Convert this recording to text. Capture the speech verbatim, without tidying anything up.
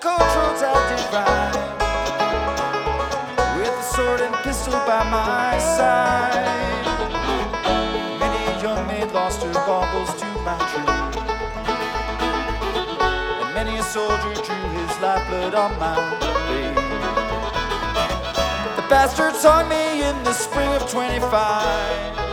coach roads I did ride, with a sword and pistol by my side. Many a young maid lost her baubles to my trade, and many a soldier drew his lifeblood on my blade. The bastards hung me in the spring of twenty-five,